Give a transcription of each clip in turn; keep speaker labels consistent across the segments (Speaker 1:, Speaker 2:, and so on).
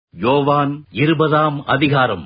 Speaker 1: யோவான் 20ஆம் அதிகாரம்.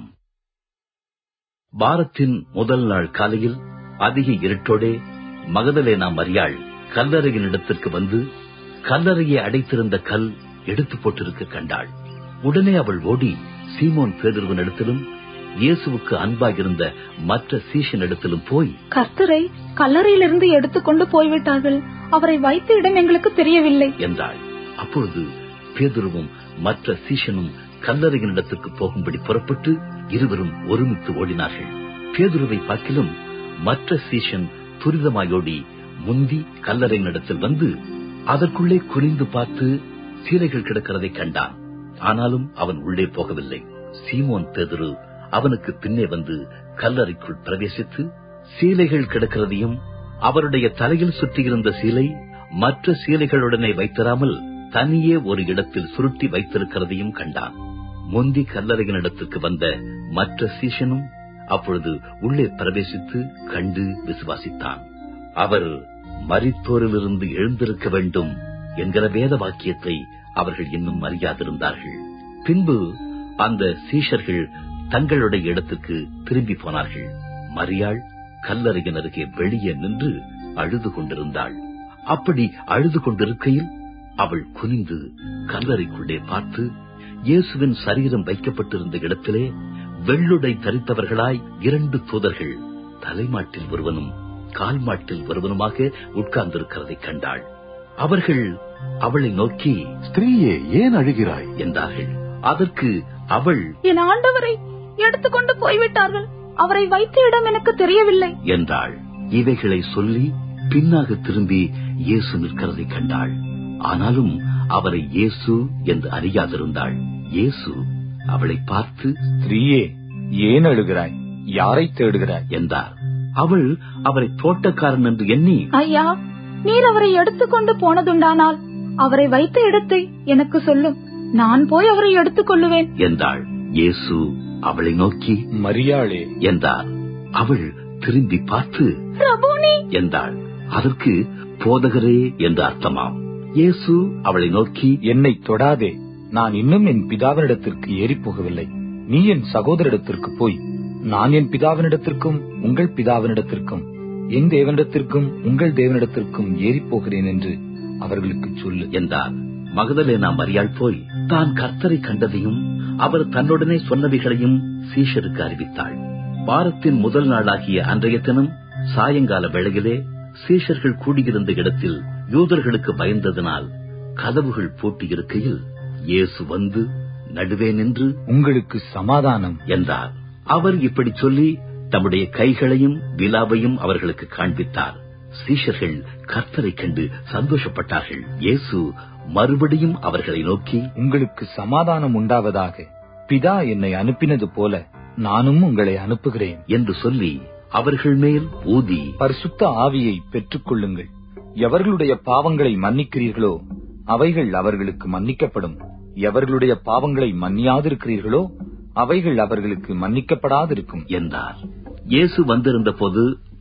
Speaker 1: வாரத்தின் முதல் நாள் காலையில் அதிக இருட்டோடே மகதலேனா மரியாள் கல்லறையின் இடத்திற்கு வந்து கல்லறையை அடைத்திருந்த கல் எடுத்து போட்டிருக்க கண்டாள். உடனே அவள் ஓடி சீமோன் பேதுருவின் இடத்திலும் இயேசுவுக்கு அன்பாகிருந்த மற்ற சீஷனிடத்திலும் போய்,
Speaker 2: கர்த்தரை கல்லறையிலிருந்து எடுத்துக்கொண்டு போய்விட்டார்கள், அவரை வைத்த இடம் எங்களுக்கு தெரியவில்லை
Speaker 1: என்றாள். அப்பொழுது பேதுருவும் மற்ற சீஷனும் கல்லறையின் இடத்திற்கு போகும்படி புறப்பட்டு இருவரும் ஒருமித்து ஓடினார்கள். பேதுருவை பார்க்கிலும் மற்ற சீஷன் துரிதமாயோடி முந்தி கல்லறையின் இடத்தில் வந்து அதற்குள்ளே குனிந்து பார்த்து சீலைகள் கிடக்கிறதை கண்டான். ஆனாலும் அவன் உள்ளே போகவில்லை. சீமோன் பேதுரு அவனுக்கு பின்னே வந்து கல்லறைக்குள் பிரவேசித்து சீலைகள் கிடக்கிறதையும் அவருடைய தலையில் சுற்றியிருந்த சீலை மற்ற சீலைகளுடனே வைத்திராமல் தனியே ஒரு இடத்தில் சுருட்டி வைத்திருக்கிறதையும் கண்டான். முந்தி கல்லறையின் இடத்திற்கு வந்த மற்ற சீஷனும் அப்பொழுது உள்ளே பிரவேசித்து கண்டு விசுவாசித்தான். அவர் மரித்தோரிலிருந்து எழுந்திருக்க வேண்டும் என்கிற வேத வாக்கியத்தை அவர்கள் இன்னும் அறியாதிருந்தார்கள். பின்பு அந்த சீஷர்கள் தங்களுடைய இடத்துக்கு திரும்பி போனார்கள். மரியாள் கல்லறையின் அருகே வெளியே நின்று அழுது கொண்டிருந்தாள். அப்படி அழுது கொண்டிருக்கையில் அவள் குனிந்து கல்லறைக்குள்ளே பார்த்து இயேசுவின் சரீரம் வைக்கப்பட்டிருந்த இடத்திலே வெள்ளுடை தரித்தவர்களாய் 2 தூதர்கள் தலைமாட்டில் ஒருவனும் கால் மாட்டில் ஒருவனுமாக உட்கார்ந்திருக்கிறதை கண்டாள். அவர்கள் அவளை நோக்கி,
Speaker 3: ஸ்திரீயே, ஏன் அழுகிறாய்
Speaker 1: என்றார்கள். அதற்கு அவள்,
Speaker 2: என் ஆண்டவரை எடுத்துக்கொண்டு போய்விட்டார்கள், அவரை வைத்த இடம் எனக்கு தெரியவில்லை
Speaker 1: என்றாள். இவைகளை சொல்லி பின்னாக திரும்பி இயேசு நிற்கிறதை கண்டாள். ஆனாலும் அவரை இயேசு என்று அறியாதிருந்தாள். இயேசு அவளை பார்த்து,
Speaker 4: ஸ்திரீயே, ஏன் அழுகிறாய், யாரை தேடுகிறாய்
Speaker 1: என்றார். அவள் அவரை தோட்டக்காரன் என்று எண்ணி,
Speaker 2: ஐயா, நீர் அவரை எடுத்துக்கொண்டு போனதுண்டானால் அவரை வைத்த இடத்தை எனக்கு சொல்லும், நான் போய் அவரை எடுத்துக் கொள்ளுவேன்
Speaker 1: என்றாள். இயேசு அவளை நோக்கி,
Speaker 4: மரியாளே
Speaker 1: என்றார். அவள் திரும்பி பார்த்து,
Speaker 2: ரபூனி
Speaker 1: என்றாள். அதற்கு போதகரே என்று அர்த்தமாம். இயேசு அவளை நோக்கி,
Speaker 4: என்னை தொடாதே, நான் இன்னும் என் பிதாவினிடத்திற்கு ஏறி போகவில்லை. நீ என் சகோதரிடத்திற்கு போய், நான் என் பிதாவினிடத்திற்கும் உங்கள் பிதாவினிடத்திற்கும் என் தேவனிடத்திற்கும் உங்கள் தேவனிடத்திற்கும் ஏறி போகிறேன் என்று அவர்களுக்கு சொல்லு
Speaker 1: என்றார். மகதலேனா மரியாள் போய் தான் கர்த்தரை கண்டதையும் அவர் தன்னுடனே சொன்னவைகளையும் சீஷருக்கு அறிவித்தாள். வாரத்தின் முதல் நாளாகிய அன்றைய தினம் சாயங்கால வேளையிலே சீஷர்கள் கூடியிருந்த இடத்தில் யூதர்களுக்கு பயந்ததினால் கதவுகள் பூட்டியிருக்கையில் இயேசு வந்து நடுவே நின்று,
Speaker 4: உங்களுக்கு சமாதானம்
Speaker 1: என்றார். அவர் இப்படி சொல்லி தம்முடைய கைகளையும் விலாவையும் அவர்களுக்கு காண்பித்தார். சீஷர்கள் கர்த்தரை கண்டு சந்தோஷப்பட்டார்கள். இயேசு மறுபடியும் அவர்களை நோக்கி,
Speaker 4: உங்களுக்கு சமாதானம் உண்டாவதாக, பிதா என்னை அனுப்பினது போல நானும் உங்களை அனுப்புகிறேன்
Speaker 1: என்று சொல்லி அவர்கள் மேல் ஊதி,
Speaker 4: பரிசுத்த ஆவியை பெற்றுக் கொள்ளுங்கள். எவர்களுடைய பாவங்களை மன்னிக்கிறீர்களோ அவைகள் அவர்களுக்கு மன்னிக்கப்படும், எவர்களுடைய பாவங்களை மன்னியாதிருக்கிறீர்களோ அவைகள் அவர்களுக்கு மன்னிக்கப்படாதிருக்கும்
Speaker 1: என்றார். இயேசு வந்திருந்த போது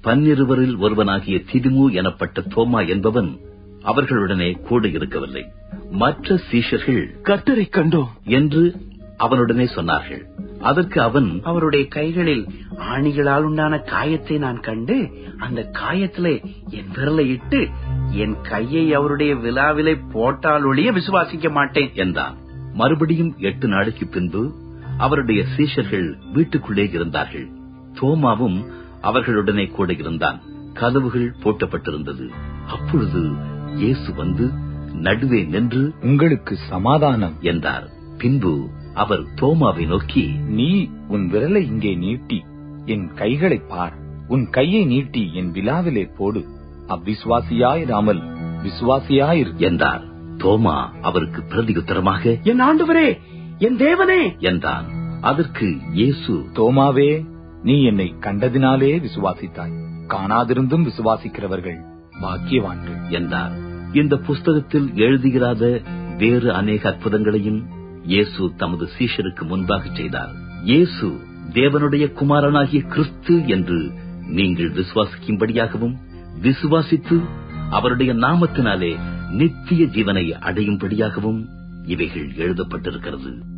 Speaker 1: 12 ஒருவனாகிய திதிமு எனப்பட்ட தோமா என்பவன் அவர்களுடனே கூட இருக்கவில்லை. மற்ற சீஷர்கள்
Speaker 3: கர்த்தரை கண்டோம்
Speaker 1: என்று அவனுடனே சொன்னார்கள். அதற்கு அவன்,
Speaker 5: அவருடைய கைகளில் ஆணிகளால் உண்டான காயத்தை நான் கண்டு அந்த காயத்திலே என் விரலை இட்டு என் கையை அவருடைய விலாவிலே போட்டால் ஒழிய விசுவாசிக்க மாட்டேன்
Speaker 1: என்றான். மறுபடியும் 8 நாளைக்கு பின்பு அவருடைய சீஷர்கள் வீட்டுக்குள்ளே இருந்தார்கள். தோமாவும் அவர்களுடனே கூட இருந்தான். கதவுகள் பூட்டப்பட்டிருந்தது. அப்பொழுது இயேசு வந்து நடுவே நின்று,
Speaker 4: உங்களுக்கு சமாதானம்
Speaker 1: என்றார். பின்பு அவர் தோமாவை நோக்கி,
Speaker 4: நீ உன் விரலை இங்கே நீட்டி என் கைகளை பார், உன் கையை நீட்டி என் விலாவிலே போடு, அவ்விசுவாசியாயிராமல் விசுவாசியாயிரு
Speaker 1: என்றார். தோமா அவருக்கு பிரதியுத்தரமாக,
Speaker 5: என் ஆண்டவரே, என் தேவனே
Speaker 1: என்றான். அதற்கு இயேசு,
Speaker 4: தோமாவே, நீ என்னை கண்டதினாலே விசுவாசித்தாய், காணாதிருந்தும் விசுவாசிக்கிறவர்கள் பாக்கியவான்கள்
Speaker 1: என்றார். இந்த புஸ்தகத்தில் எழுதியிராத வேறு அநேக அற்புதங்களையும் இயேசு தமது சீஷருக்கு முன்பாக செய்தார். இயேசு தேவனுடைய குமாரனாகிய கிறிஸ்து என்று நீங்கள் விசுவாசிக்கும்படியாகவும், விசுவாசித்து அவருடைய நாமத்தினாலே நித்திய ஜீவனை அடையும்படியாகவும் இவைகள் எழுதப்பட்டிருக்கிறது.